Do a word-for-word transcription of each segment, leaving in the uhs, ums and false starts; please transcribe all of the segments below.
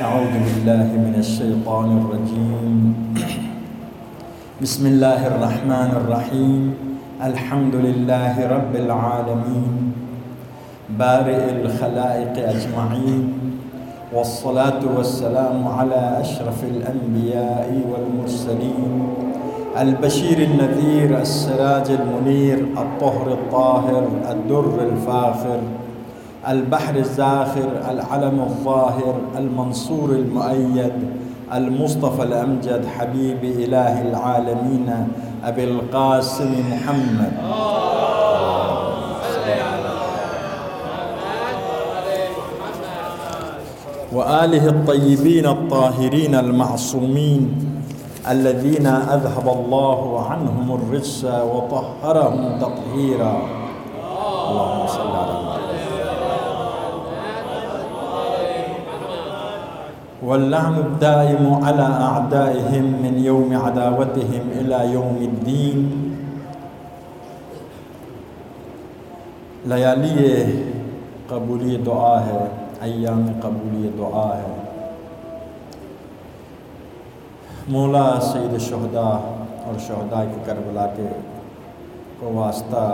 أعوذ بالله من الشيطان الرجيم. بسم الله الرحمن الرحيم. الحمد لله رب العالمين بارئ الخلائق أجمعين، والصلاة والسلام على أشرف الأنبياء والمرسلين، البشير النذير السراج المنير الطهر الطاهر الدر الفاخر البحر الزاخر العلم الظاهر المنصور المؤيد المصطفى الأمجد حبيب إله العالمين أبي القاسم محمد وآله الطيبين الطاهرين المعصومين الذين أذهب الله عنهم الرجس وطهرهم تطهيرا. اللهم صل على محمد. واللعن الدائم على أعدائهم من يوم عداوتهم إلى يوم الدين. لیالی قبولی دعا ہے، ایام قبولی دعا ہے. مولا سید الشہداء اور شہداء کے کربلا کے کو واسطہ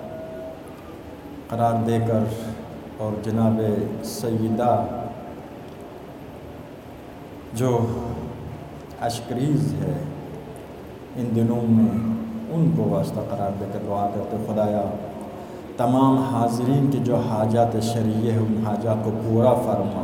قرار دے کر اور جناب سیدہ جو اشکریز ہے ان دنوں میں، ان کو واسطہ قرار دے کر دعا کرتے خدایا تمام حاضرین کی جو حاجات شرعیہ ہیں ان حاجات کو پورا فرما.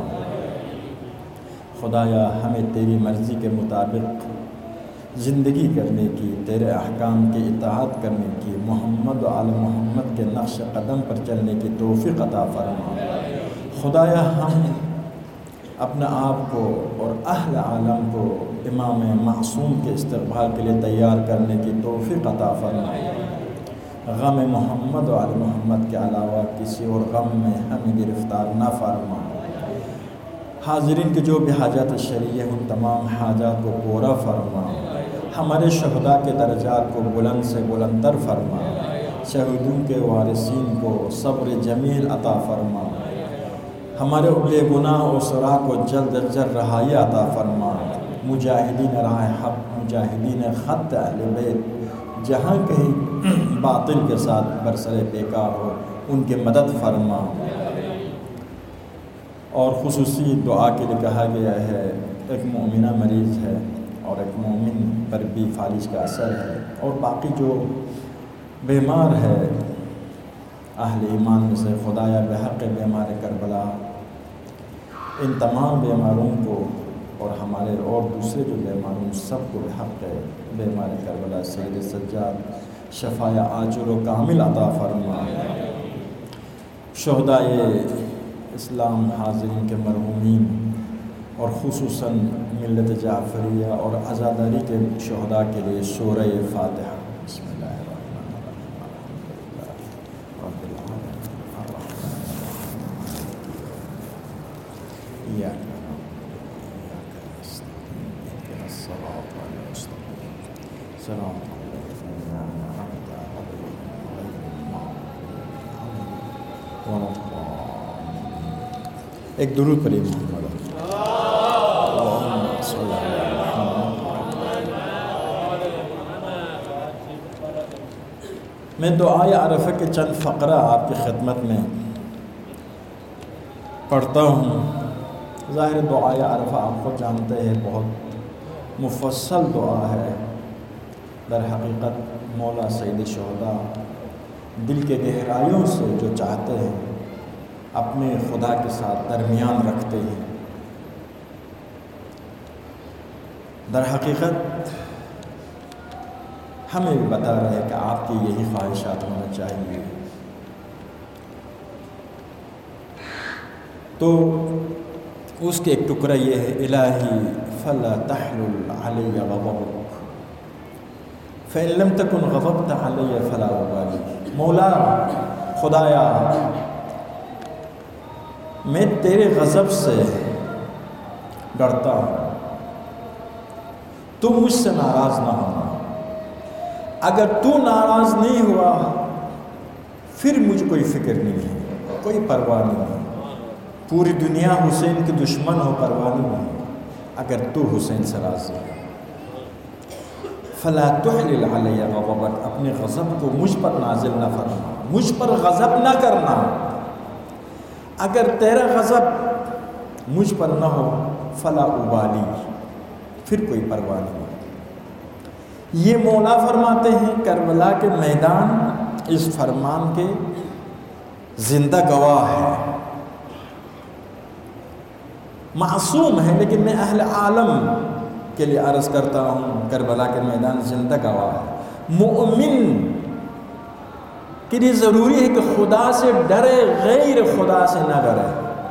خدایا ہمیں تیری مرضی کے مطابق زندگی کرنے کی، تیرے احکام کی اطاعت کرنے کی، محمد و آل محمد کے نقش قدم پر چلنے کی توفیق عطا فرما. خدایا ہم اپنے آپ کو اور اہل عالم کو امام معصوم کے استقبال کے لیے تیار کرنے کی توفیق عطا فرما. غم محمد و آل محمد کے علاوہ کسی اور غم میں ہمیں گرفتار نہ فرما. حاضرین کے جو بھی حاجات شرعیہ ہیں ان تمام حاجات کو پورا فرما. ہمارے شہداء کے درجات کو بلند سے بلندتر فرما. شہیدوں کے وارثین کو صبر جمیل عطا فرما. ہمارے بے گناہ و سرا کو جلد از جلد رہائی عطا فرما. مجاہدین راہ حق، مجاہدین خط اہل بیت جہاں کہیں باطل کے ساتھ برسر بیکار ہو ان کی مدد فرما. اور خصوصی دعا کے لیے کہا گیا ہے، ایک مومنہ مریض ہے اور ایک مومن پر بھی فالج کا اثر ہے، اور باقی جو بیمار ہے اہل ایمان میں سے خدایا بحق بیمار کربلا ان تمام بیماروں کو اور ہمارے اور دوسرے جو بیماروں سب کو بحق بیمار کربلا سید سجاد شفاء عاجل و کامل عطا فرما. شہدائے اسلام حاضرین کے مرحومین اور خصوصاً ملت جعفریہ اور عزاداری کے شہداء کے لیے سورہ فاتحہ. بسم اللہ الرحمن الرحیم. رب العالمین الرحمن الرحیم ایاک الصراط المستقیم صراط الذین انعمت علیہم غیر المغضوب علیہم ولا الضالین. ایک درود پڑھیے محمد. اللہم صلی علی محمد. میں دعائے عرفہ کے چند فقرہ آپ کی خدمت میں پڑھتا ہوں. ظاہر دعائے عرفہ آپ کو جانتے ہیں بہت مفصل دعا ہے. در حقیقت مولا سید الشہداء دل کے گہرائیوں سے جو چاہتے ہیں اپنے خدا کے ساتھ درمیان رکھتے ہیں. در حقیقت ہمیں بھی بتا رہے کہ آپ کی یہی خواہشات ہونا چاہیے. تو اس کے ایک ٹکڑا یہ ہے، الہی فلا تحلل علی غضبک فإن لم تکن غضبت علی فلا ابالی. مولا خدایا میں تیرے غضب سے ڈرتا ہوں، تو مجھ سے ناراض نہ ہونا. اگر تو ناراض نہیں ہوا پھر مجھے کوئی فکر نہیں ہے، کوئی پرواہ نہیں ہے. پوری دنیا حسین کی دشمن ہو، پرواہ نہیں ہے. اگر تو حسین سے راضی ہے، فلا تحلل علی غضبک، اپنے غضب کو مجھ پر نازل نہ فرما، مجھ پر غضب نہ کرنا۔ اگر تیرا غضب مجھ پر نہ ہو فلا ابالی، پھر کوئی پرواہ نہیں۔ یہ مولا فرماتے ہیں کربلا کے میدان اس فرمان کے زندہ گواہ ہے، معصوم ہے، لیکن میں اہل عالم کے لیے عرض کرتا ہوں کربلا کے میدان زندہ گواہ ہے۔ مومن کے لیے ضروری ہے کہ خدا سے ڈرے، غیر خدا سے نہ ڈرے۔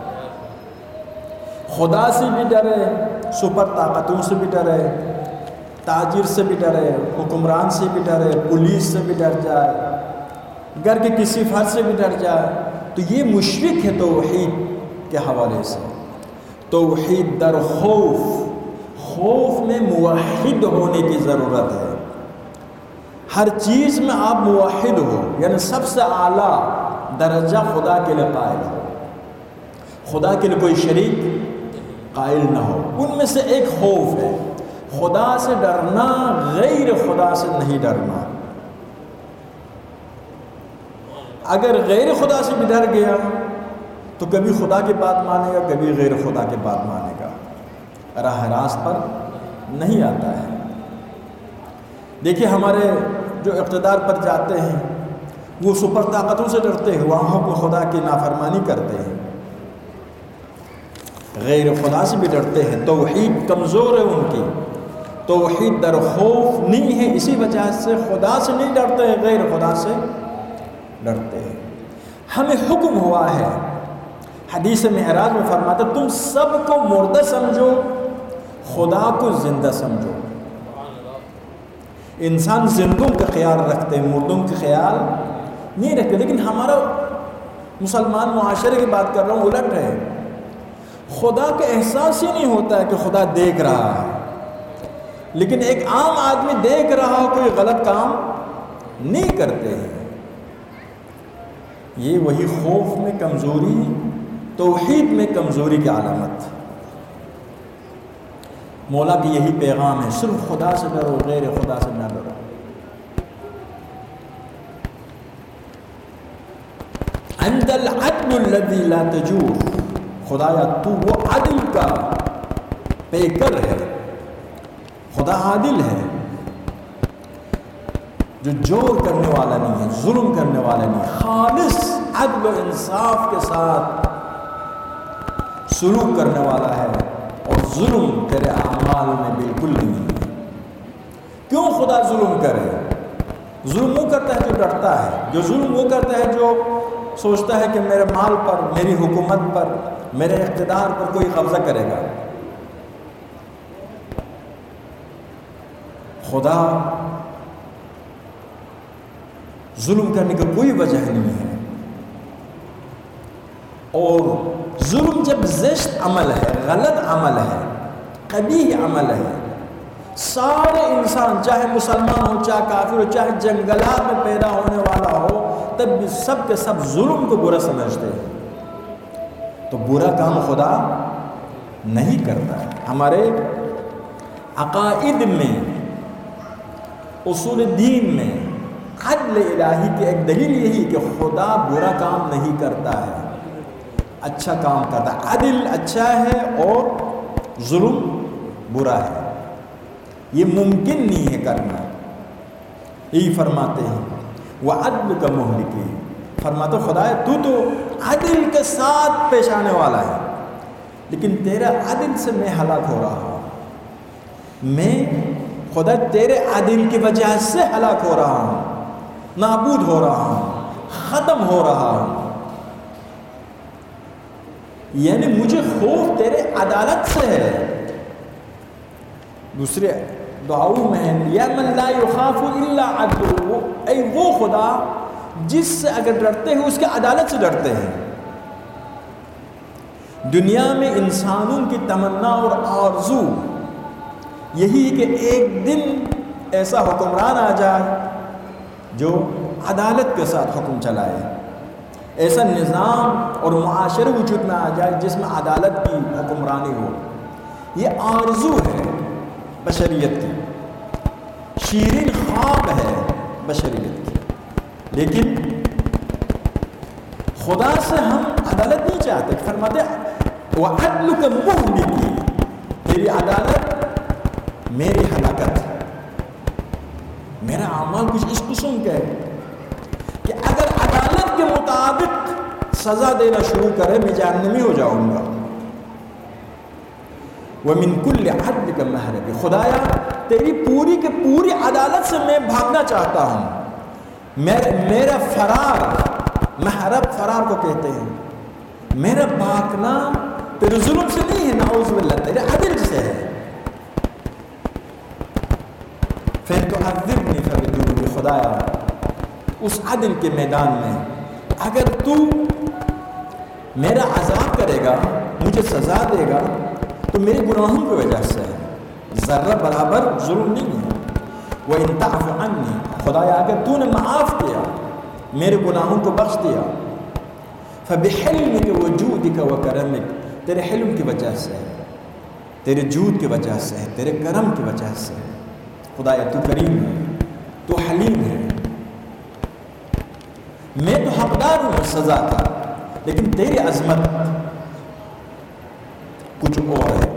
خدا سے بھی ڈرے، سپر طاقتوں سے بھی ڈرے، تاجر سے بھی ڈرے، حکمران سے بھی ڈرے، پولیس سے بھی ڈر جائے، گھر کے کسی فرد سے بھی ڈر جائے، تو یہ مشرک ہے توحید کے حوالے سے۔ توحید در خوف، خوف میں موحد ہونے کی ضرورت ہے۔ ہر چیز میں آپ موحد ہو، یعنی سب سے اعلیٰ درجہ خدا کے لیے قائل ہو، خدا کے لیے کوئی شریک قائل نہ ہو۔ ان میں سے ایک خوف ہے، خدا سے ڈرنا، غیر خدا سے نہیں ڈرنا۔ اگر غیر خدا سے بھی ڈر گیا تو کبھی خدا کی بات مانے گا، کبھی غیر خدا کی بات مانے گا، راہ راست پر نہیں آتا ہے۔ دیکھیے ہمارے جو اقتدار پر جاتے ہیں وہ سپر طاقتوں سے ڈرتے ہیں، وہاں حکم خدا کی نافرمانی کرتے ہیں، غیر خدا سے بھی ڈرتے ہیں۔ توحید کمزور ہے ان کی، توحید در خوف نہیں ہے، اسی وجہ سے خدا سے نہیں ڈرتے ہیں، غیر خدا سے ڈرتے ہیں۔ ہمیں حکم ہوا ہے، حدیث معراج میں فرماتا تم سب کو مردہ سمجھو، خدا کو زندہ سمجھو۔ انسان زندوں کا خیال رکھتے ہیں، مردوں کا خیال نہیں رکھتے، لیکن ہمارا مسلمان معاشرے کی بات کر رہا ہوں الٹ ہے، خدا کا احساس ہی نہیں ہوتا ہے کہ خدا دیکھ رہا ہے، لیکن ایک عام آدمی دیکھ رہا ہو کوئی غلط کام نہیں کرتے ہیں۔ یہ وہی خوف میں کمزوری، توحید میں کمزوری کی علامت۔ مولا کی یہی پیغام ہے، صرف خدا سے ڈرو، غیر خدا سے نہ ڈرو۔ انت العدل الذی لا تجور، خدایا تو وہ عدل کا پیکر ہے، خدا عادل ہے جو جور کرنے والا نہیں ہے، ظلم کرنے والا نہیں، خالص عدل و انصاف کے ساتھ سلوک کرنے والا ہے، اور ظلم تیرے اعمال میں بالکل نہیں ہے۔ کیوں خدا ظلم کرے؟ ظلم وہ کرتا ہے جو ڈرتا ہے، جو ظلم وہ کرتا ہے جو سوچتا ہے کہ میرے مال پر، میری حکومت پر، میرے اقتدار پر کوئی قبضہ کرے گا۔ خدا ظلم کرنے کی کوئی وجہ نہیں ہے، اور ظلم جب زشت عمل ہے، غلط عمل ہے، قبیح عمل ہے، سارے انسان چاہے مسلمان ہو، چاہے کافر ہو، چاہے جنگلات میں پیدا ہونے والا ہو، تب بھی سب کے سب ظلم کو برا سمجھتے ہیں۔ تو برا کام خدا نہیں کرتا ہے۔ ہمارے عقائد میں، اصول دین میں عدل الہی کی ایک دلیل یہی کہ خدا برا کام نہیں کرتا ہے، اچھا کام کرتا ہے۔ عدل اچھا ہے اور ظلم برا ہے، یہ ممکن نہیں ہے کرنا۔ یہی فرماتے ہیں وَعَدْلُكَ مُهْلِكِ، فرماتے خدا ہے تو تو عدل کے ساتھ پیش آنے والا ہے، لیکن تیرا عدل سے میں ہلاک ہو رہا ہوں، میں خدا تیرے عدل کی وجہ سے ہلاک ہو رہا ہوں، نابود ہو رہا ہوں، ختم ہو رہا ہوں۔ یعنی مجھے خوف تیرے عدالت سے ہے۔ دوسرے دعاؤں میں یا من لا یخاف الا عدل، اے وہ خدا جس سے اگر ڈرتے ہیں اس کے عدالت سے ڈرتے ہیں۔ دنیا میں انسانوں کی تمنا اور آرزو یہی کہ ایک دن ایسا حکمران آ جائے جو عدالت کے ساتھ حکم چلائے، ایسا نظام اور معاشرے وجود میں آ جائے جس میں عدالت کی حکمرانی ہو۔ یہ آرزو ہے بشریت کی، شیرین خواب ہے بشریت کی، لیکن خدا سے ہم عدالت نہیں چاہتے۔ فرماتے وَعَدْلُكَ مُهْلِكِ، تیری عدالت میری ہلاکت، میرا اعمال کچھ اس قسم کا ہے کہ اگر عدالت کے مطابق سزا دینا شروع کرے میں جہنمی ہو جاؤں گا۔ وَمِن كُلِّ عَدْلِكَ مَهْرَبِ، خدایا تیری پوری کے پوری عدالت سے میں بھاگنا چاہتا ہوں۔ میرا فرار، محرب فرار کو کہتے ہیں، میرا بھاگنا تیرے ظلم سے نہیں ہے، نعوذ باللہ، تیرے عدل سے ہے۔ پھر تو عذبنی فبذنوبی، خدایا اس عدل کے میدان میں اگر تو میرا عذاب کرے گا، مجھے سزا دے گا تو میرے گناہوں کی وجہ سے ہے، ذرہ برابر ظلم نہیں ہے۔ وَإِن تَعْفُ عَنِّي، خدایا اگر تو نے معاف کیا، میرے گناہوں کو بخش دیا، فَبِحِلْمِكَ وَجُودِكَ وَكَرَمِكَ، تیرے حلم کی وجہ سے ہے، تیرے جود کی وجہ سے ہے، تیرے کرم کی وجہ سے ہے۔ خدایا تو کریم ہے، تو حلیم ہے، میں تو حقدار ہوں سزا کا، لیکن تیری عظمت کچھ اور ہے۔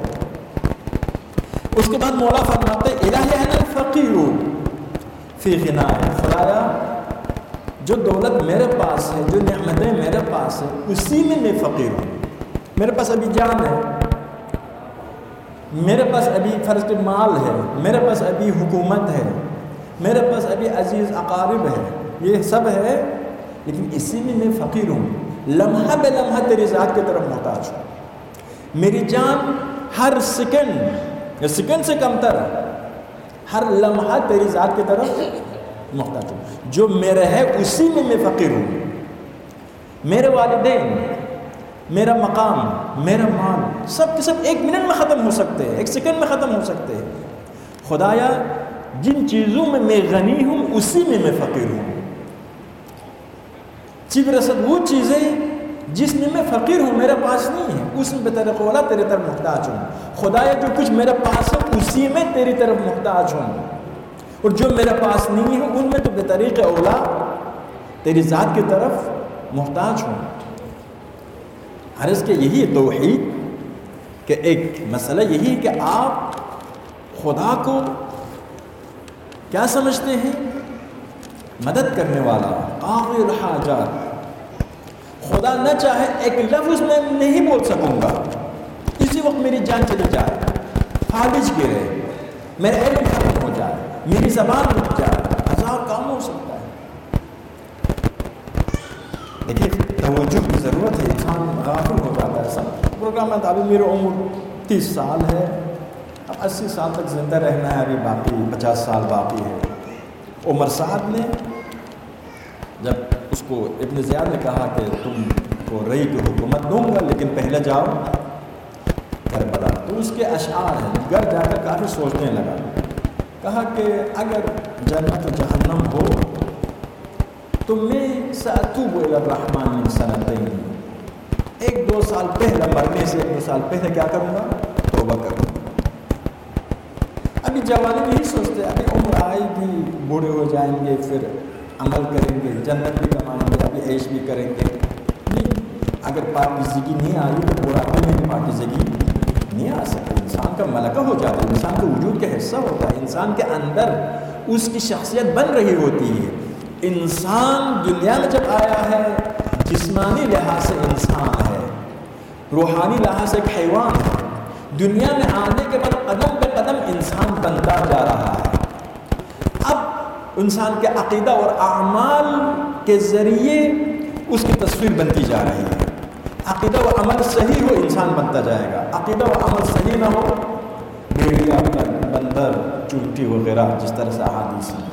اس کے بعد مولا فرماتے الہی انا الفقیر فی غنائے، خدایا جو دولت میرے پاس ہے، جو نعمتیں میرے پاس ہیں، اسی میں میں فقیر ہوں۔ میرے پاس ابھی جان ہے، میرے پاس ابھی فرض مال ہے، میرے پاس ابھی حکومت ہے، میرے پاس ابھی عزیز اقارب ہے، یہ سب ہے، لیکن اسی میں میں فقیر ہوں۔ لمحہ بے لمحہ تیری ذات کی طرف محتاج ہوں۔ میری جان ہر سیکنڈ یا سیکنڈ سے کم تر ہر لمحہ تیری ذات کی طرف محتاج ہوں۔ جو میرے ہے اسی میں میں فقیر ہوں۔ میرے والدین، میرا مقام، میرا مال، سب کے سب ایک منٹ میں ختم ہو سکتے ہیں، ایک سیکنڈ میں ختم ہو سکتے ہیں۔ خدایا جن چیزوں میں میں غنی ہوں اسی میں میں فقیر ہوں۔ چیز رسد وہ چیزیں جس میں میں فقیر ہوں، میرے پاس نہیں ہے، اس میں بطرق اولا تیرے طرف محتاج ہوں۔ خدایا جو کچھ میرے پاس ہے اسی میں تیری طرف محتاج ہوں، اور جو میرے پاس نہیں ہے ان میں تو بطریق اولا تیری ذات کی طرف محتاج ہوں۔ عرض کہ یہی توحید کہ ایک مسئلہ یہی کہ آپ خدا کو کیا سمجھتے ہیں؟ مدد کرنے والا، قاضی الحاجات۔ خدا نہ چاہے ایک لفظ میں نہیں بول سکوں گا، اسی وقت میری جان چلی جائے، فالج گرے، میرا علم ختم ہو جائے، میری زبان رک جائے، ہزار کام ہو سکتا ہے۔ دیکھیے توجہ کی ضرورت ہے، انسان غافل ہو جاتا ہے۔ سب پروگرام میں ابھی میری عمر تیس سال ہے، اب اسی سال تک زندہ رہنا ہے، ابھی باقی پچاس سال باقی ہے۔ عمر سعد نے جب اس کو ابن زیاد نے کہا کہ تم کو رئی کی حکومت دوں گا لیکن پہلے جاؤ کربلا، تو اس کے اشعار ہیں، گھر جا کر کافی سوچنے لگا، کہا کہ اگر جنت و جہنم ہو تو میں سأتوب الی الرحمن من سنتین، ایک دو سال پہلے مرنے سے ایک دو سال پہلے کیا کروں گا؟ توبہ کروں گا۔ ابھی جوانی نہیں سوچتے، ابھی عمر آئے گی، بوڑھے ہو جائیں گے، پھر عمل کریں گے، جنت بھی کمائیں گے، ابھی عیش بھی کریں گے۔ نہیں، اگر پاکیزگی نہیں آئی تو بڑھاپے میں بھی پاکیزگی نہیں آ سکتی۔ انسان کا ملکہ ہو جاتا ہے، انسان کے وجود کا حصہ ہوتا ہے، انسان کے اندر اس کی شخصیت بن رہی ہوتی ہے۔ انسان دنیا میں جب آیا ہے جسمانی لحاظ سے انسان ہے، روحانی لحاظ سے ایک حیوان ہے۔ دنیا میں آنے کے بعد قدم پہ قدم انسان بنتا جا رہا ہے۔ اب انسان کے عقیدہ اور اعمال کے ذریعے اس کی تصویر بنتی جا رہی ہے۔ عقیدہ و عمل صحیح ہو انسان بنتا جائے گا، عقیدہ و عمل صحیح نہ ہو، بھیڑیا، بندر، چلٹی وغیرہ، جس طرح سے احادیث ہیں۔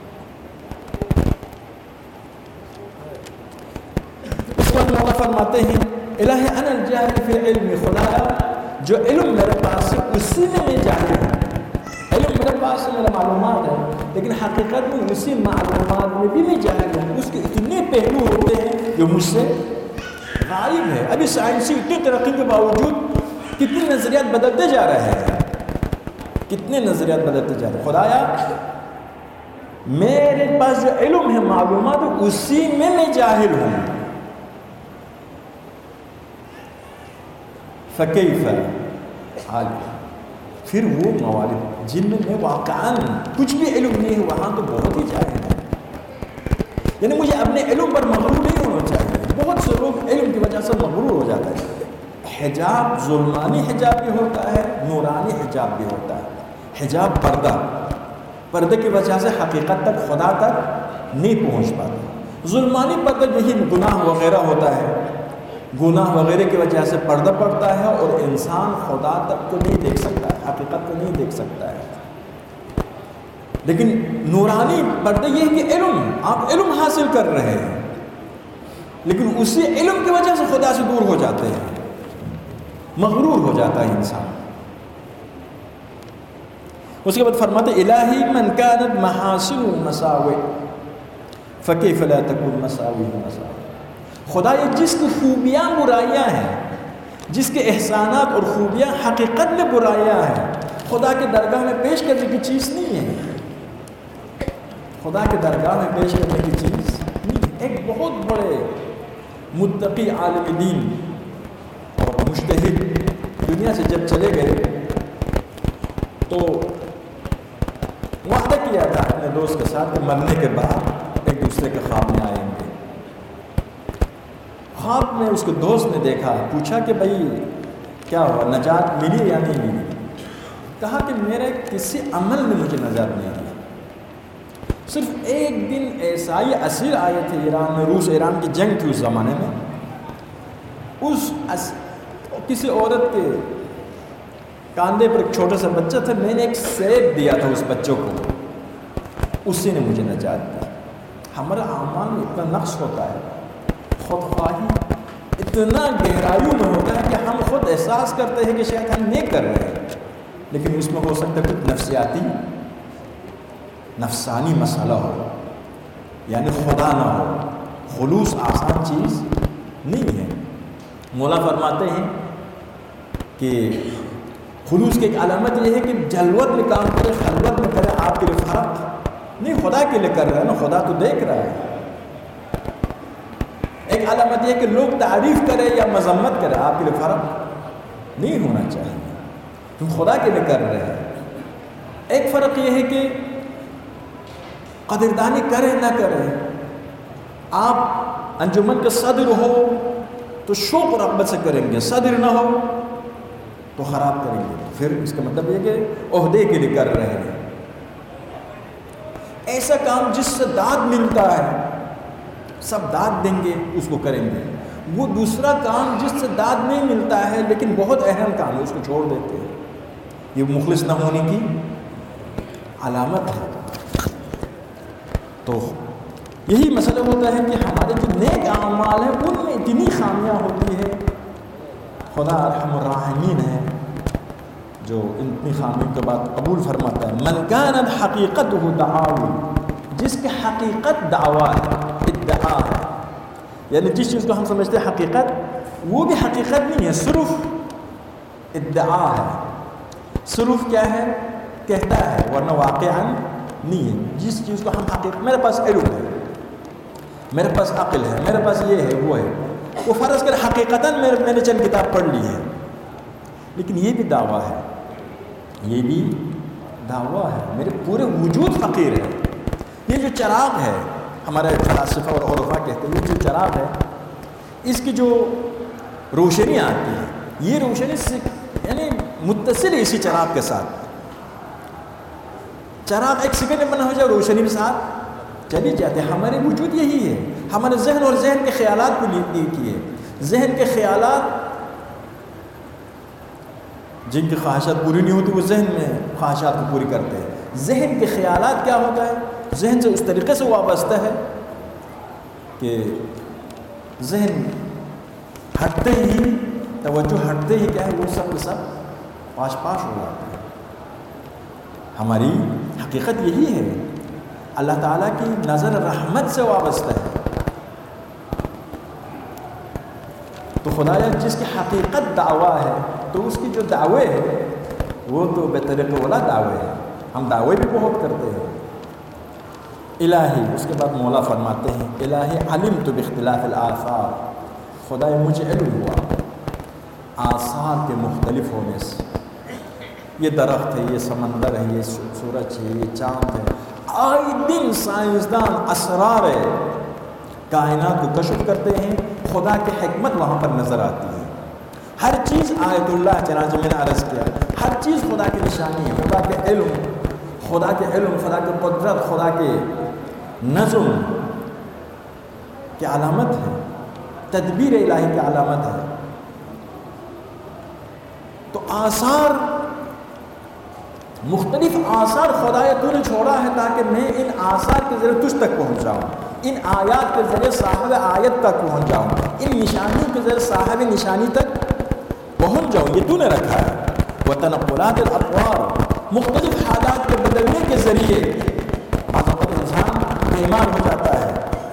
اس وقت مولا فرماتے ہیں الہی انا الجاہل فی علمی، خدایا جو علم میرے پاس ہے اسی میں میں جاہل ہوں۔ علم میرے پاس ہے، میرا معلومات ہے، لیکن حقیقت میں اسی معلومات میں بھی میں جاہل ہوں۔ اس کے اتنے پہلو ہوتے ہیں جو مجھ سے غائب ہے۔ ابھی سائنسی اتنی ترقی کے باوجود کتنے نظریات بدلتے جا رہے ہیں، کتنے نظریات بدلتے جا رہے ہیں. خدایا میرے پاس جو علم ہے، معلومات، اسی میں میں جاہل ہوں. فکیف حال، پھر وہ موارد جن میں واقعاً کچھ بھی علم نہیں ہے وہاں تو بہت ہی جاہل ہے. یعنی مجھے اپنے علم پر مغرور نہیں ہونا چاہیے. بہت سے لوگ علم کی وجہ سے مغرور ہو جاتا ہے. حجاب ظلمانی حجاب بھی ہوتا ہے، نورانی حجاب بھی ہوتا ہے. حجاب پردہ، پردے کی وجہ سے حقیقت تک، خدا تک نہیں پہنچ پاتا. ظلمانی پردہ یہی گناہ وغیرہ ہوتا ہے، گناہ وغیرہ کی وجہ سے پردہ پڑتا ہے اور انسان خدا تک کو نہیں دیکھ سکتا ہے، حقیقت کو نہیں دیکھ سکتا ہے. لیکن نورانی پردہ یہ ہے کہ علم، آپ علم حاصل کر رہے ہیں لیکن اسی علم کی وجہ سے خدا سے دور ہو جاتے ہیں، مغرور ہو جاتا ہے انسان. اس کے بعد فرماتے الہی من کانت محاسن مساوی فکیف لا تکون مساوی مساوی. خدا یہ جس کی خوبیاں برائیاں ہیں، جس کے احسانات اور خوبیاں حقیقت میں برائیاں ہیں، خدا کے درگاہ میں پیش کرنے کی چیز نہیں ہے. خدا کے درگاہ میں پیش کرنے کی چیز نہیں. ایک بہت بڑے متقی عالم دین اور مجتہد دنیا سے جب چلے گئے تو وعدہ کیا تھا اپنے دوست کے ساتھ کہ مرنے کے بعد ایک دوسرے کے خواب میں آئیں گے. خواب میں اس کے دوست نے دیکھا، پوچھا کہ بھائی کیا ہوا، نجات ملی یا نہیں ملی؟ کہا کہ میرے کسی عمل نے مجھے نجات نہیں دی. صرف ایک دن ایسا ہی اسیر آئے تھے ایران میں، روس ایران کی جنگ تھی اس زمانے میں. اس اس کسی عورت کے کاندھے پر ایک چھوٹا سا بچہ تھا، میں نے ایک سیب دیا تھا اس بچوں کو، اسی نے مجھے نجات دی. ہمارا اعمال میں اتنا نقص ہوتا ہے، خود خواہی اتنا گہرائیوں میں ہوتا ہے کہ ہم خود احساس کرتے ہیں کہ شاید ہم نہیں کر رہے ہیں، لیکن اس میں ہو سکتا ہے کچھ نفسیاتی نفسانی مسئلہ ہو، یعنی خدا نہ ہو. خلوص آسان چیز نہیں ہے. مولا فرماتے ہیں کہ خلوص کی ایک علامت یہ ہے کہ جلوت میں کام کرے، خلوت میں کرے، آپ کے لیے فرق نہیں، خدا کے لیے کر رہا ہے نا، خدا تو دیکھ رہا ہے. ایک علامت یہ کہ لوگ تعریف کرے یا مذمت کرے، آپ کے لیے فرق نہیں ہونا چاہیے، تم خدا کے لیے کر رہے ہیں. ایک فرق یہ ہے کہ قدردانی کرے نہ کرے. آپ انجمن کا صدر ہو تو شوق و رغبت سے کریں گے، صدر نہ ہو تو خراب کریں گے. پھر اس کا مطلب یہ کہ عہدے کے لیے کر رہے ہیں. ایسا کام جس سے داد ملتا ہے، سب داد دیں گے اس کو کریں گے. وہ دوسرا کام جس سے داد نہیں ملتا ہے لیکن بہت اہم کام ہے، اس کو چھوڑ دیتے ہیں. یہ مخلص نہ ہونے کی علامت ہے. تو یہی مسئلہ ہوتا ہے کہ ہمارے جو نیک اعمال ہیں ان میں اتنی خامیاں ہوتی ہے. خدا ارحم الراحمین ہے جو اتنی خامیوں کے بعد قبول فرماتا ہے. من کانت حقیقتہ دعاوی، جس کی حقیقت دعویٰ ہے، ادعا ہے، یعنی جس چیز کو ہم سمجھتے ہیں حقیقت، وہ بھی حقیقت نہیں ہے، صرف ادعا ہے. صرف کیا ہے؟ کہتا ہے، ورنہ واقعاً نہیں ہے. جس چیز کو ہم حقیقت، میرے پاس علم ہے، میرے پاس عقل ہے، میرے پاس یہ ہے وہ ہے، وہ فرض کر حقیقتاً میں نے چند کتاب پڑھ لی ہے، لیکن یہ بھی دعویٰ ہے، یہ بھی دعویٰ ہے. میرے پورے وجود فقیر ہے. یہ جو چراغ ہے، ہمارے فلاسفہ اور عرفا کہتے ہیں، یہ جو چراغ ہے اس کی جو روشنی آتی ہے، یہ روشنی سے یعنی متصل ہے اسی چراغ کے ساتھ. چراغ ایک سیکنڈ میں بنا ہو جائے، روشنی کے ساتھ چلی جاتی ہے. ہمارے وجود یہی ہے. ہمارے ذہن اور ذہن کے خیالات کو نہیں کیے. ذہن کے خیالات جن کی خواہشات پوری نہیں ہوتی وہ ذہن میں خواہشات کو پوری کرتے ہیں. ذہن کے خیالات کیا ہوتا ہے؟ ذہن سے اس طریقے سے وابستہ ہے کہ ذہن ہٹتے ہی، توجہ ہٹتے ہی کیا ہے، وہ سب کے سب پاش پاش ہو جاتے ہیں. ہماری حقیقت یہی ہے، اللہ تعالیٰ کی نظر رحمت سے وابستہ ہے. تو خدایا جس کی حقیقت دعویٰ ہے تو اس کی جو دعوے ہے وہ تو بے طریقہ والا دعوے ہے، ہم دعوے بھی بہت کرتے ہیں۔ الہی، اس کے بعد مولا فرماتے ہیں الہی علمت باختلاف الآثار، خدایا مجھے علم ہوا آثار کے مختلف ہونے سے، یہ درخت ہے، یہ سمندر ہے، یہ سورج ہے، یہ چاند ہے، آئے دن سائنسدان اسرار کائنات کو کشف کرتے ہیں، خدا کی حکمت وہاں پر نظر آتی ہے۔ ہر چیز آیت اللہ، چنانچہ میں نے عرض کیا ہر چیز خدا کی نشانی ہے، خدا کے علم خدا کے علم خدا کی قدرت، خدا کے نظم کی علامت ہے، تدبیر الہی کی علامت ہے۔ تو آثار، مختلف آثار خدایا تو نے چھوڑا ہے تاکہ میں ان آثار کے ذریعے تجھ تک پہنچ جاؤں، ان آیات کے ذریعے صاحب آیت تک پہنچ جاؤں، ان نشانیوں کے ذریعے صاحب نشانی تک پہنچ جاؤں، یہ تو نے رکھا ہے۔ وتنقلات الاطوار، مختلف حالات کے بدلنے کے ذریعے بعض اوقات انسان بیمار ہو جاتا ہے،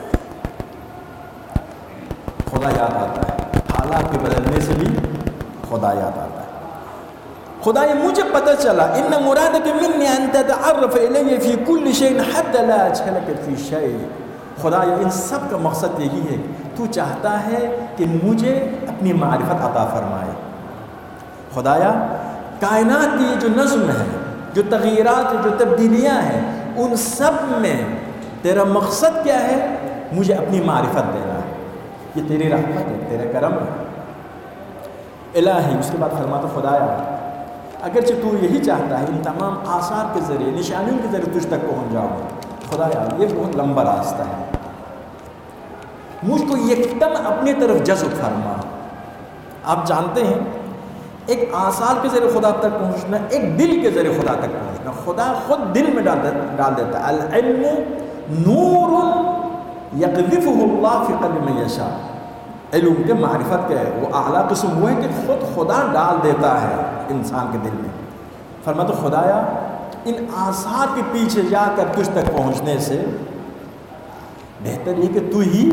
خدا یاد آتا ہے، حالات کے بدلنے سے بھی خدا یاد آتا ہے۔ خدا یہ مجھے پتہ چلا ان مرادک منی ان تتعرف الی فی کل شیء حتی لا اجهلک فی شیء، خدا یہ ان سب کا مقصد یہی ہے، تو چاہتا ہے کہ مجھے اپنی معرفت عطا فرمائے۔ خدایا کائنات کی یہ جو نظم ہے، جو تغیرات، جو تبدیلیاں ہیں، ان سب میں تیرا مقصد کیا ہے؟ مجھے اپنی معرفت دینا ہے، یہ تیری رحمت ہے، تیرا کرم ہے الہی۔ اس کے بعد فرماتا خدایا اگرچہ تو یہی چاہتا ہے ان تمام آثار کے ذریعے، نشانیوں کے ذریعے تجھ تک پہنچ جاؤں، خدایا یہ بہت لمبا راستہ ہے، مجھ کو یکدم اپنی طرف جذب فرما۔ آپ جانتے ہیں ایک آثار کے ذریعے خدا تک پہنچنا، ایک دل کے ذریعے خدا تک پہنچنا، خدا خود دل میں ڈال دیتا ہے۔ العلم نور یقذفہ اللہ فی قلب من یشاء، علم کے معرفت کے وہ اعلیٰ قسم وہ ہے کہ خود خدا ڈال دیتا ہے انسان کے دل میں۔ فرماتا خدایا ان آثار کے پیچھے جا کر تجھ تک پہنچنے سے بہتر یہ کہ تو ہی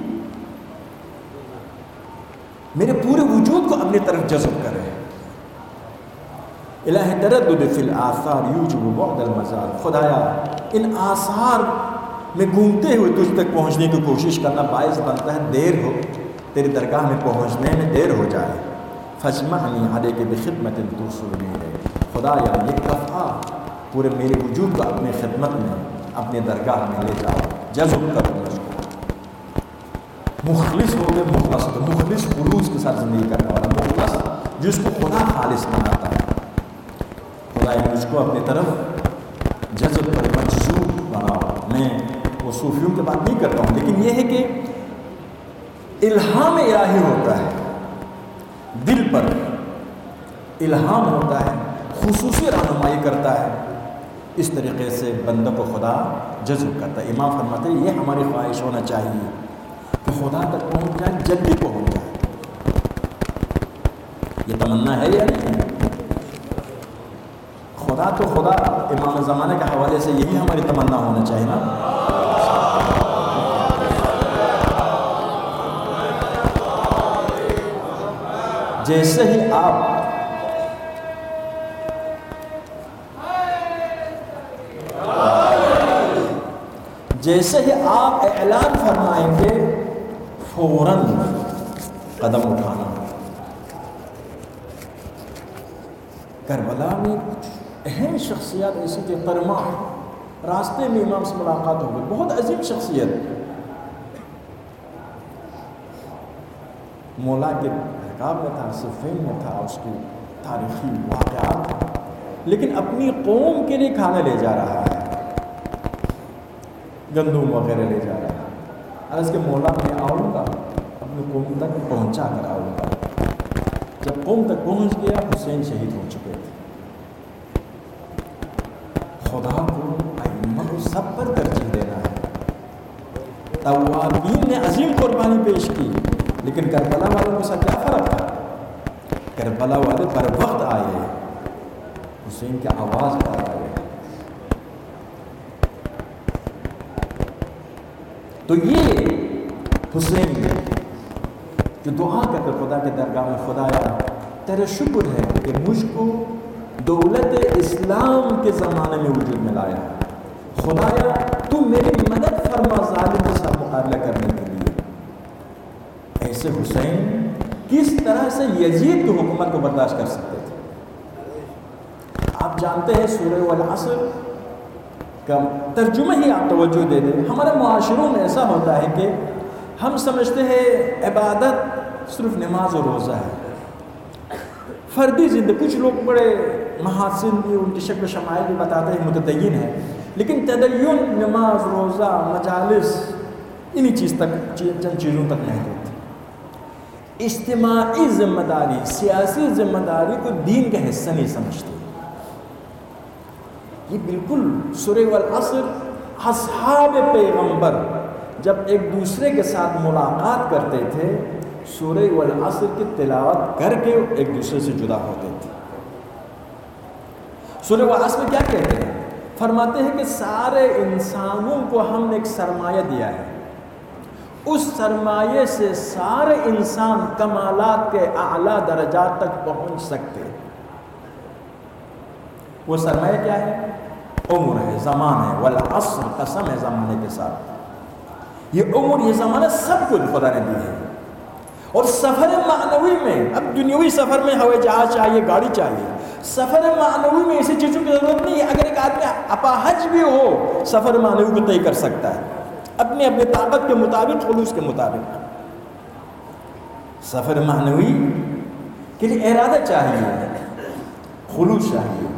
میرے پورے وجود کو اپنی طرف جذب کرے۔ الہ تردد فی الآثار یوجب بعد المزار، خدایا ان آثار میں گھومتے ہوئے تجھ تک پہنچنے کی کوشش کرنا باعث بنتا ہے دیر ہو، تیری درگاہ میں پہنچنے میں دیر ہو جائے۔ فاجمعنی علیک بخدمت توصلنی الیک، خدایا یہ دفعہ پورے میرے وجود کو اپنے خدمت میں، اپنے درگاہ میں لے جاؤ، جذب کر مجھ کو، مخلص ہو کے مخلص ہو، مخلص خلوص کے ساتھ زندگی کرنے والا، مخلص جس کو خدا خالص بناتا ہے۔ خدایا مجھ کو اپنی طرف جذب کر، مجذوب بناؤ۔ میں وہ صوفیوں کی بات نہیں کرتا ہوں، لیکن یہ ہے کہ الہام الہی ہوتا ہے، دل پر الہام ہوتا ہے، خصوصی رہنمائی کرتا ہے، اس طریقے سے بندہ کو خدا جذب کرتا ہے۔ امام فرماتے ہیں یہ ہماری خواہش ہونا چاہیے کہ خدا تک پہنچ جائے، جلدی پہنچ جائے۔ یہ تمنا ہے یا نہیں؟ خدا تو خدا، امام زمانے کے حوالے سے یہی ہماری تمنا ہونا چاہیے نا۔ جیسے ہی آپ جیسے ہی آپ اعلان فرمائیں گے فوراً قدم اٹھانا۔ کربلا میں کچھ اہم شخصیات ایسی تھے، کرما راستے میں امام سے ملاقات ہو گئی، بہت عظیم شخصیت، مولا کے احکام میں تھا، صفین میں تھا، اس کی تاریخی واقعات تھا، لیکن اپنی قوم کے لیے کھانا لے جا رہا ہے، گندم وغیرہ لے جا رہا ہے۔ عرض کہ مولا میں آؤں گا، اپنی قوم تک پہنچا کر آؤں گا۔ جب قوم تک پہنچ گیا، حسین شہید ہو چکے تھے۔ خدا کو ائمہ کو سب پر ترجیح دینا ہے۔ توابین نے عظیم قربانی پیش کی، لیکن کربلا والوں کے ساتھ کیا فرق تھا؟ کربلا والے بر وقت آئے، حسین کی آواز پر آئے۔ تو یہ حسین جو دعا کرتے خدا کے درگاہ میں، خدایا تیرا شکر ہے کہ مجھ کو دولت اسلام کے زمانے میں وجود میں لایا ہے، خدایا تو میری مدد فرما ظالم کے ساتھ مقابلہ کرنے کے لیے۔ ایسے حسین کس طرح سے یزید کی حکومت کو برداشت کر سکتے تھے؟ آپ جانتے ہیں سورہ والعصر کا ترجمہ ہی آپ توجہ دے دیں۔ ہمارے معاشروں میں ایسا ہوتا ہے کہ ہم سمجھتے ہیں عبادت صرف نماز اور روزہ ہے، فردی زندگی۔ کچھ لوگ بڑے محاسن بھی، ان کی شکل و شمائل بھی بتاتے ہیں متدین ہے، لیکن تدین نماز روزہ مجالس انہی چیز تک، چند چیزوں تک محدود ہے۔ اجتماعی ذمہ داری، سیاسی ذمہ داری کو دین کا حصہ نہیں سمجھتے۔ یہ بالکل سورہ والعصر، اصحاب پیغمبر جب ایک دوسرے کے ساتھ ملاقات کرتے تھے سورہ والعصر کی تلاوت کر کے ایک دوسرے سے جدا ہوتے تھے۔ سورہ والعصر میں کیا کہتے ہیں؟ فرماتے ہیں کہ سارے انسانوں کو ہم نے ایک سرمایہ دیا ہے، اس سرمایے سے سارے انسان کمالات کے اعلیٰ درجات تک پہنچ سکتے ہیں۔ وہ سرمایہ کیا ہے؟ عمر ہے، زمان ہے۔ والعصر، قسم ہے زمانے کے ساتھ۔ یہ عمر، یہ زمانہ سب کچھ خدا نے دی ہے۔ اور سفر معنوی میں، اب دنیاوی سفر میں ہوائی جہاز چاہیے، گاڑی چاہیے، سفر معنوی میں ایسی چیزوں کی ضرورت نہیں ہے۔ اگر ایک آدمی اپاہج بھی ہو سفر معنوی کو طے کر سکتا ہے اپنی اپنی طاقت کے مطابق، خلوص کے مطابق۔ سفر معنوی کے لیے ارادہ چاہیے، خلوص چاہیے۔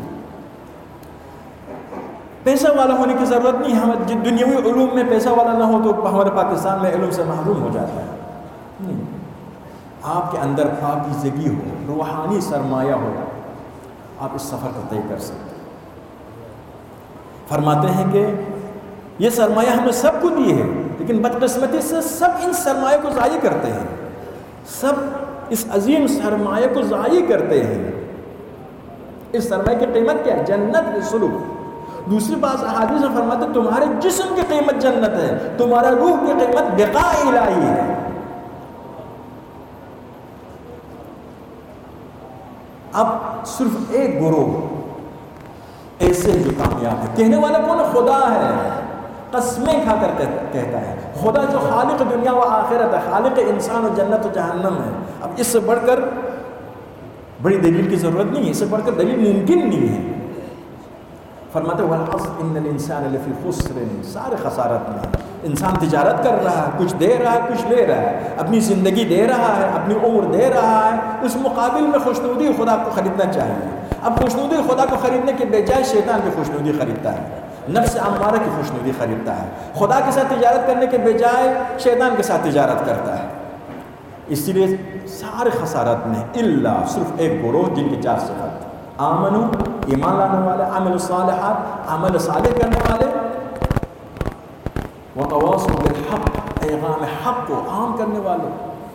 پیسہ والا ہونے کی ضرورت نہیں۔ ہم دنیاوی علوم میں پیسہ والا نہ ہو تو ہمارے پاکستان میں علم سے محروم ہو جاتا ہے۔ نہیں، آپ کے اندر پاکیزگی ہو، روحانی سرمایہ ہو، آپ اس سفر کو طے کر سکتے ہیں۔ فرماتے ہیں کہ یہ سرمایہ ہم نے سب کو دی ہے، لیکن بدقسمتی سے سب ان سرمایہ کو ضائع کرتے ہیں، سب اس عظیم سرمایہ کو ضائع کرتے ہیں۔ اس سرمایہ کی قیمت کیا ہے؟ جنت ہے، سلوک۔ دوسری بات احادیث میں فرماتے ہیں تمہارے جسم کی قیمت جنت ہے، تمہارا روح کی قیمت بقاء الہی ہے۔ اب صرف ایک گروہ ایسے جو کامیاب ہے، کہنے والا کون؟ خدا ہے، قسمیں کھا کر کہتا ہے، خدا جو خالق دنیا و آخرت ہے، خالق انسان و جنت و جہنم ہے۔ اب اس سے بڑھ کر بڑی دلیل کی ضرورت نہیں ہے، اس سے بڑھ کر دلیل ممکن نہیں ہے۔ فرماتے والعصر ان الانسان لفی خسر، سارے خسارت میں۔ انسان تجارت کر رہا ہے، کچھ دے رہا ہے، کچھ لے رہا ہے، اپنی زندگی دے رہا ہے، اپنی عمر دے رہا ہے، اس مقابل میں خوشنودی خدا کو خریدنا چاہیے۔ اب خوشنودی خدا کو خریدنے کے بجائے شیطان کی خوشنودی خریدتا ہے، نفس امارہ کی خوشنودی خریدتا ہے، خدا کے ساتھ تجارت کرنے کے بجائے شیطان کے ساتھ تجارت کرتا ہے۔ اس لیے سارے خسارت میں الا صرف ایک گروہ جن کی چار صفات: آمنو، ایمان لانے والے، عمل الصالحات، عمل صالح کرنے والے، وتواصوا بالحق، پیغام حق کو عام کرنے والے،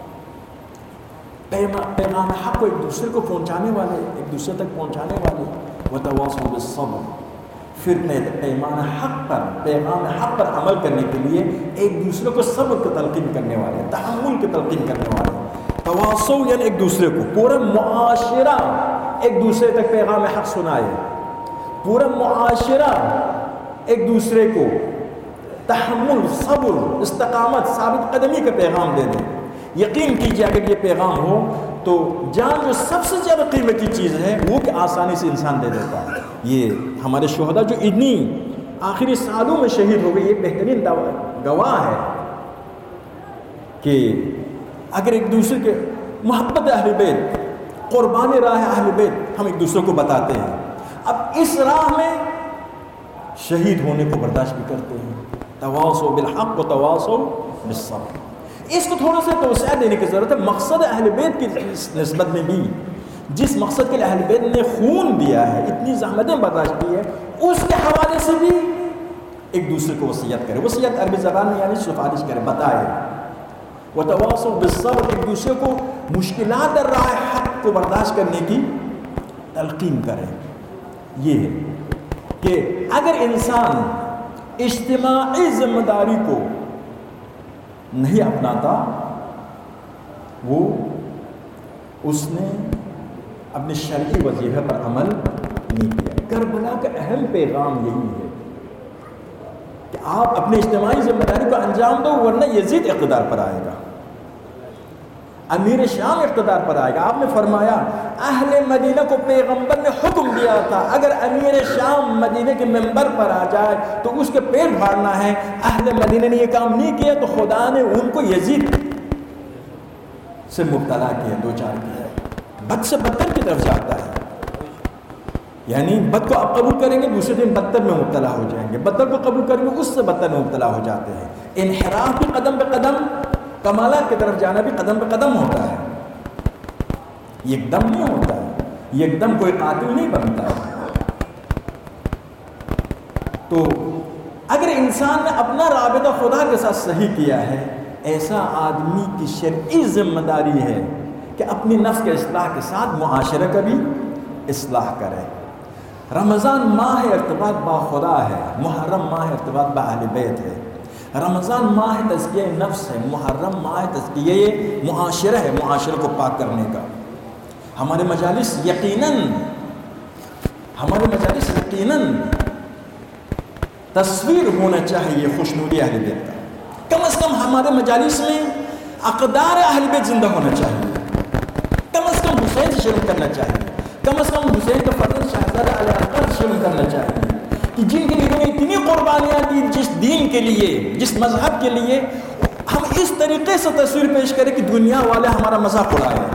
پیغام حق کو ایک دوسرے کو پہنچانے والے، ایک دوسرے تک پہنچانے والے، وتواصوا بالصبر، پھر پیمان حق پر، پیغام حق پر عمل کرنے کے لیے ایک دوسرے کو صبر کی تلقین کرنے والے، تحمل کی تلقین کرنے والے۔ تواصو یعنی ایک دوسرے کو، پورا معاشرہ ایک دوسرے تک پیغام حق سنائے، پورا معاشرہ ایک دوسرے کو تحمل، صبر، استقامت، ثابت قدمی کا پیغام دے دیں۔ یقین کیجیے اگر یہ پیغام ہو تو جان جو سب سے زیادہ قیمتی چیز ہے وہ کہ آسانی سے انسان دے دیتا ہے۔ یہ ہمارے شہداء جو اتنی آخری سالوں میں شہید ہو گئے، یہ بہترین گواہ ہے کہ اگر ایک دوسرے کے محبت اہل بیت، قربانی راہ اہل بیت ہم ایک دوسرے کو بتاتے ہیں، اب اس راہ میں شہید ہونے کو برداشت بھی کرتے ہیں۔ تواصوا بالحق و تواصوا بالصبر، اس کو تھوڑا سا توسیع دینے کی ضرورت ہے۔ مقصد اہل بیت کی نسبت میں بھی، جس مقصد کے لیے اہل بیت نے خون دیا ہے، اتنی زحمتیں برداشت کی ہے، اس کے حوالے سے بھی ایک دوسرے کو وصیت کرے۔ وصیت عربی زبان میں یعنی سفارش کرے، بتائے۔ وتواصوا بالصبر، ایک دوسرے کو مشکلات در راہ حق کو برداشت کرنے کی تلقین کرے۔ یہ ہے کہ اگر انسان اجتماعی ذمہ داری کو نہیں اپناتا وہ اس نے اپنے شرعی وظیفے پر عمل نہیں کیا۔ کربلا کا اہم پیغام یہی ہے کہ آپ اپنے اجتماعی ذمہ داری کو انجام دو، ورنہ یزید اقتدار پر آئے گا، امیر شام اقتدار پر آئے گا۔ آپ نے فرمایا اہل مدینہ کو پیغمبر نے حکم دیا تھا اگر امیر شام مدینہ کے منبر پر آ جائے تو اس کے پیٹ پھاڑنا ہے۔ اہل مدینہ نے یہ کام نہیں کیا تو خدا نے ان کو یزید سے مبتلا کیا، دو چار کیا، بد سے بدتر کی طرف جاتا ہے۔ یعنی بد کو آپ قبول کریں گے دوسرے دن بدتر میں مبتلا ہو جائیں گے، بدتر کو قبول کریں گے اس سے بدتر میں مبتلا ہو جاتے ہیں۔ انحراف بھی قدم بہ قدم، کمالات کی طرف جانا بھی قدم بہ قدم ہوتا ہے، ایک دم نہیں ہوتا ہے، ایک دم کوئی قاتل نہیں بنتا ہے۔ تو اگر انسان نے اپنا رابطہ خدا کے ساتھ صحیح کیا ہے، ایسا آدمی کی شرعی ذمہ داری ہے کہ اپنی نفس کے اصلاح کے ساتھ معاشرے کا بھی اصلاح کرے۔ رمضان ماہ ارتباط با خدا ہے، محرم ماہ ارتباط با اہل بیت ہے، رمضان ماہ تزکیہ نفس ہے، محرم ماہ تزکیہ معاشرہ ہے، معاشرے کو پاک کرنے کا۔ ہمارے مجالس یقیناً ہمارے مجالس یقیناً تصویر ہونا چاہیے خوشنودی اہل بیت کا، کم از کم ہمارے مجالس میں اقدار اہل بیت زندہ ہونا چاہیے، کم از کم حسین سے شروع کرنا چاہیے، کم از کم حسین کا فرزند شہزادہ علی اکبر سے شروع کرنا چاہیے کہ جن کے لیے انہوں نے اتنی قربانیاں دی، جس دین کے لیے، جس مذہب کے لیے، ہم اس طریقے سے تصویر پیش کریں کہ دنیا والے ہمارا مذاق اڑائے۔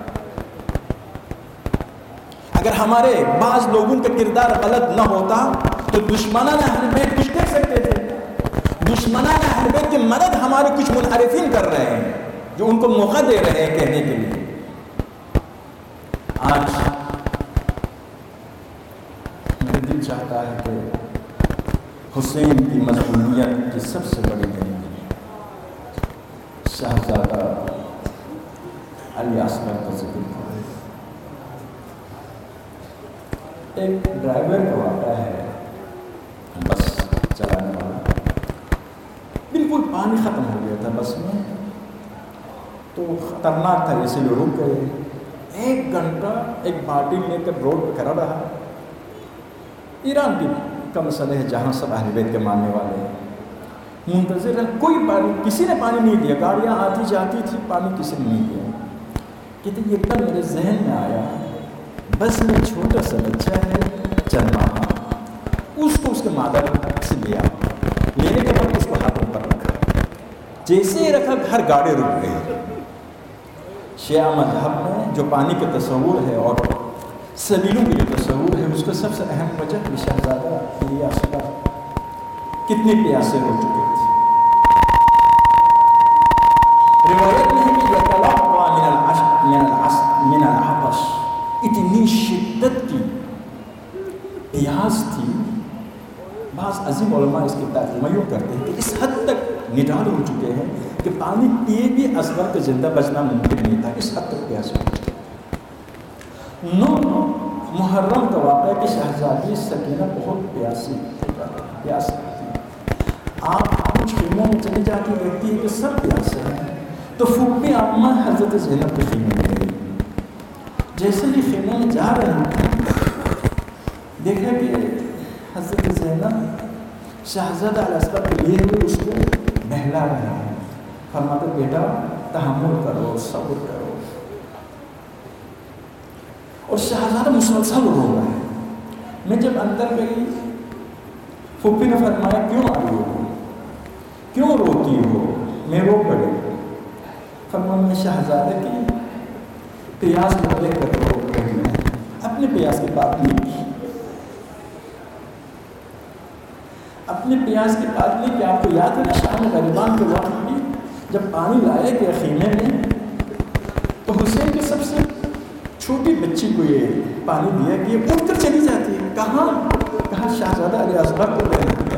اگر ہمارے بعض لوگوں کا کردار غلط نہ ہوتا تو دشمنان اہل بیت کچھ کہہ سکتے تھے، دشمنان اہل بیت کی مدد ہمارے کچھ منحرفین کر رہے ہیں جو ان کو موقع دے رہے ہیں کہنے کے لیے۔ آج میرا دل چاہتا ہے کہ حسین کی مظلومیت کی سب سے بڑی دلیل شہزادہ علی اصغر کا ذکر کریں۔ ایک ڈرائیور کا واقعہ ہے، بس چلانے والا، بالکل پانی ختم ہو گیا تھا بس میں، تو خطرناک تھا اس لیے رک گئے۔ ایک گھنٹہ ایک بالٹی لے کر روڈ پہ کھڑا رہا۔ ایران کی کا مسئلہ ہے جہاں سب اہل بیت کے ماننے والے ہیں، منتظر ہے، کوئی پانی، کسی نے پانی نہیں دیا، گاڑیاں آتی جاتی تھی، پانی کسی نے نہیں دیا۔ کہتے ایک دم میرے ذہن میں آیا، بس میں چھوٹا سا بچہ ہے چند ماہ، اس کو اس کے مادر سے لیا، لینے کے بعد اس کو ہاتھوں پر رکھا، جیسے ہی رکھا ہر گاڑی رک گئی۔ شیعہ مذہب میں جو پانی کا تصور ہے اور سبیلوں کے جو تصور ہے، اس کا سب سے اہم وجہ کہ شہزادہ علی اصغر کتنے پیاسے ہو چکے تھے۔ روایت میں ہے کہ یتلقى من العشق من العصر من العطش، اتنی شدت کی پیاس تھی۔ بعض عظیم علماء اس کی ترجمہ یوں کرتے ہیں کہ اس حد تک نڈال ہو چکے ہیں کہ پانی پیے بھی اصغر کا زندہ بچنا ممکن نہیں تھا، اس حد تک پیاس ہو چکے۔ نو محرم کا واقعہ ہے کہ شہزادی سکینہ بہت پیاسی پیاس تھی۔ آپ کچھ خیموں میں چلی جا کے دیکھتی ہے کہ سب پیاسے ہیں، تو پھوپھی عامہ حضرت زینب کے خیمے میں گئی۔ جیسے ہی خیمے میں جا رہے ہیں، دیکھا کہ حضرت زینب شہزادہ علی اصغر کے لیے ہوئے اس کو بہلا رہے ہیں، فرماتے بیٹا تحمل کرو، صبر کرو، اور شہزادہ مسلسل رو رہا ہے۔ میں جب اندر گئی، پھوپھی نے فرمایا کیوں آئی ہو، کیوں روتی ہو؟ میں رو پڑی۔ فرمایا میں شہزادہ کی پیاس کو دیکھ کر رو رہی ہوں، اپنے پیاس کی بات نہیں کی، اپنے پیاس کی بات نہیں کہ آپ کو یاد ہے نا شام غریبان کے وقت بھی جب پانی لائے گئے خیمے میں تو حسین کی سب سے چھوٹی بچی کو یہ پانی دیا کہ یہ اٹھ کر چلی جاتی ہے، کہاں کہاں شہزادہ علی اصغر کو دینا دیا۔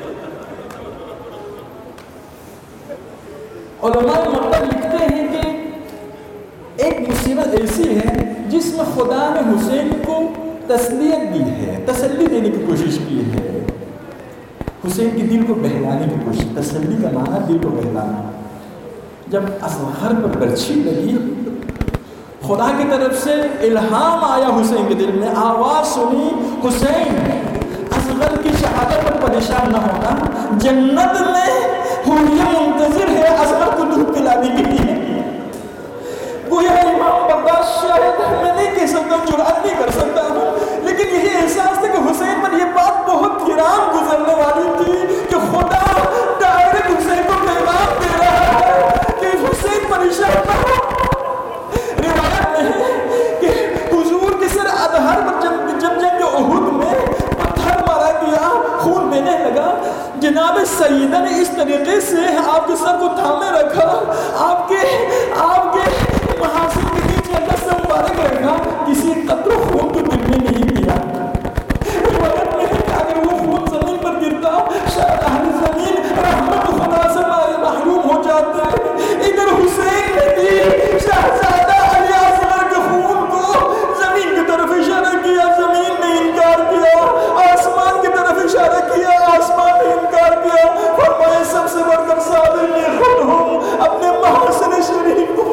علماء مطلب لکھتے ہیں کہ ایک مصیبت ایسی ہے جس میں خدا نے حسین کو تسلیت دی ہے، تسلی دینے کی کوشش کی ہے، حسین کے دل کو بہلانے کی کوشش۔ تسلی کا معنی دل کو بہلانا، جب اصغر پر برچھی لگی، خدا کی طرف سے الہام آیا حسین کے دل میں، آواز سنی، حسین اصغر کی شہادت پر پریشان نہ ہونا، جنت میں حوریہ منتظر ہے اصغر کو دودھ پلانے کے لیے۔ گویا امام برداشت شاید میں نہیں کہہ سکتا، جرأت نہیں کر سکتا ہوں، لیکن یہی احساس تھا کہ حسین پر یہ بات بہت گران گزرنے والی تھی کہ خدا ڈائریکٹ حسین کو پیغام دے رہا ہے کہ حسین پریشان نہ ہو۔ روایت میں ہے کہ حضور کے سر اطہر پر جب جب جنگ احد میں پتھر مارا گیا، خون بہنے لگا، جناب سیدہ نے اس طریقے سے آپ کے سر کو تھامے رکھا، آپ کے آپ کے محاسن کے نیچے اللہ سے مبارک رکھا، کسی قطرہ خون کو دل میں نہیں کیا۔ روایت میں ہے کہ اگر وہ خون زمین پر گرتا شاید اہل زمین رحمت خدا سے محروم ہو جاتے۔ ادھر حسین نے بھی شہزادہ علی اصغر کے خون کو زمین کی طرف اشارہ کیا، زمین نے انکار کیا، آسمان کی طرف اشارہ کیا، آسمان نے انکار کیا، فرمایا سب سے بڑھ کر صابر نے خود ہوں اپنے محاسن شریف کو۔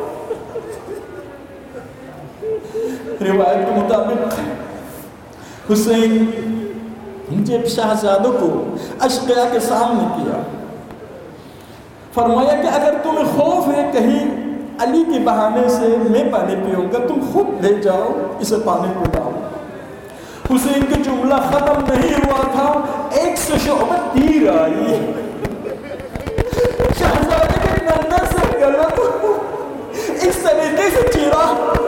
روایت کے مطابق حسین جب شہزادوں کو اشقیاء کے سامنے کیا، فرمایا کہ اگر تمہیں خوف ہے کہیں علی کے بہانے سے میں پانی پیوں گا، تم خود لے جاؤ اسے پانی پلاؤ۔ حسین کا جملہ ختم نہیں ہوا تھا، ایک سے شعبہ تیر آئی، شہزادے کے ننھا سے گلا اس طریقے سے چیرا،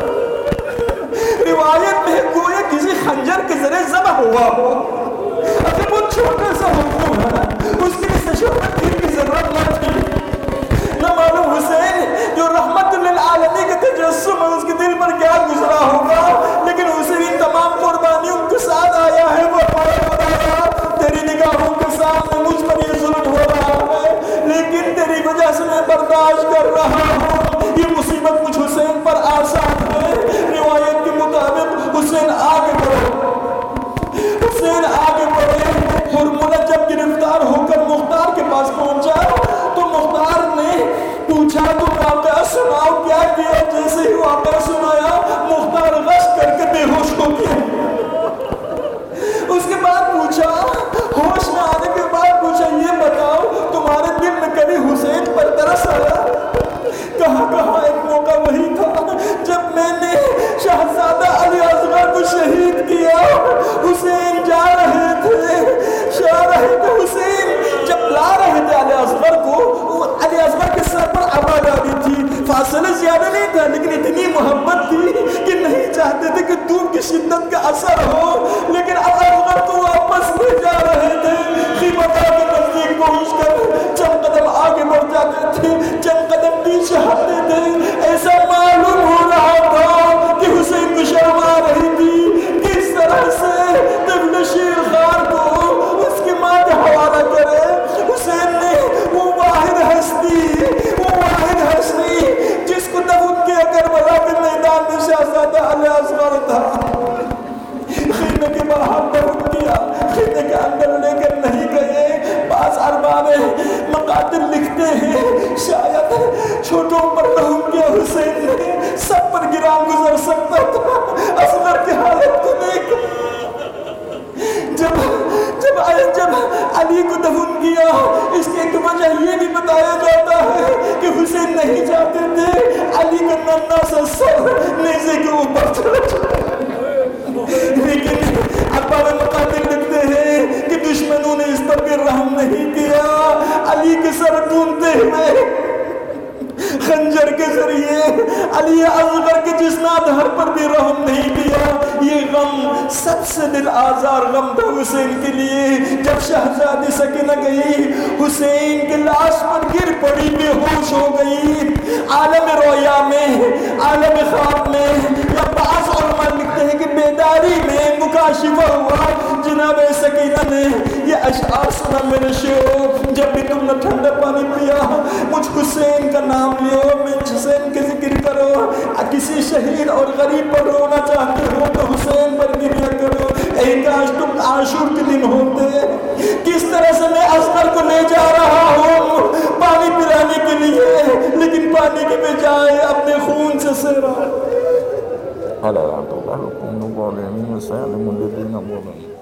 روایت میں گویا کسی خنجر کے ذریعے ذبح ہوا ہو۔ اگر وہ چھوٹا سا حکم ہے، اس کے لیے شہادت تیر کی ضرورت نہ تھی۔ نہ معلوم حسین جو رحمت للعالمین کا تجسم ہے اس کے دل پر کیا گزرا ہوگا، لیکن حسین تمام قربانیوں کے ساتھ آیا ہے۔ وہ خدایا تیری نگاہوں کے سامنے مجھ پر یہ ظلم ہو رہا ہے، لیکن تیری وجہ سے میں برداشت کر رہا ہوں، یہ مصیبت مجھ حسین پر آسان ہے۔ روایت کے مطابق حسین آگے بڑھے، حسین آگے بڑھے، حرملہ جب گرفتار ہو کر مختار کے پاس پہنچا تو مختار نے پوچھا تم واقعہ سناؤ کیا کیا؟ جیسے ہی واقعہ سنایا مختار غش کر کے بے ہوش ہو گیا۔ اس کے بعد پوچھا، ہوش میں آنے کے بعد پوچھا یہ بتاؤ تمہارے دل میں کبھی حسین پر ترس آیا؟ کہاں کہاں ایک موقع وہی تھا جب میں نے شہزادہ علی اصغر کو شہید کیا، حسین جا رہے تھے جا رہے تھے حسین جب لا رہے تھے علی اصغر کو، علی اصغر کے سر پر عبا ڈالی تھی، فاصلے زیادہ نہیں تھا لیکن اتنی محبت تھی کہ نہیں چاہتے تھے کہ دور کی شدت کا اثر ہو، لیکن علی اصغر کو واپس لے جا رہے تھے، قیمت کے نزدیک پہنچ کر چند قدم آگے بڑھ جاتے تھے، چند قدم پیچھے ہٹتے تھے، ایسا معلوم ہو رہا تھا کہ حسین کو شرم آ رہی تھی کس طرح سے طفل شیر خار کو اس کی ماں کے حوالہ کرے۔ حسین نے وہ واحد ہستی وہ واحد ہستی جس کو دفن کیا کربلا کے میدان میں شہزادہ علی اصغر تھا، خیمے کے باہر دفن کیا، خیمے کے اندر لے کر نہیں گئے۔ بعض ارباب مقاتل لکھتے ہیں شاید چھوٹوں پر رحم کیا حسین نے سب پر گران گزر سکتا تھا، اصغر کی حالت کو دیکھ جب جب جب علی کو دفن کیا، اس کی ایک وجہ یہ بھی بتایا جاتا ہے کہ حسین نہیں چاہتے تھے علی کا ننھا سا سر نیزے کے اوپر چڑھ جائے، لیکن ابا میں مقاتل لکھتے ہیں کہ دشمنوں نے اس پر بھی رحم نہیں کیا، علی کے سر ڈھونڈتے ہوئے خنجر کے ذریعے علی اصغر کے جسمات ہر پر بھی رحم نہیں کیا۔ یہ غم سب سے دل آزار غم تھا حسین کے لیے۔ جب شہزادی سکینہ گئی، حسین کے لاش پر گر پڑی، بے ہوش ہو گئی، عالم رویا میں عالم خواب میں، یا بعض علماء لکھتے ہیں کہ بیداری میں مکاشفہ ہوا، جناب سکینہ نے یہ اشعار سنا، میرے شیو جب بھی تم نے ٹھنڈا پانی پیا مجھ حسین کا نام لیو، میں حسین کے ذکر کرو، کسی شہید اور غریب پر رونا چاہتے ہو تو حسین پر گریا کرو۔ اے کاش تم عاشور کے دن ہوتے، کس طرح سے میں اصغر کو لے جا رہا ہوں پانی پلانے کے لیے، فلا تضل القوم الظالمين وسيعلم الذين ظلموا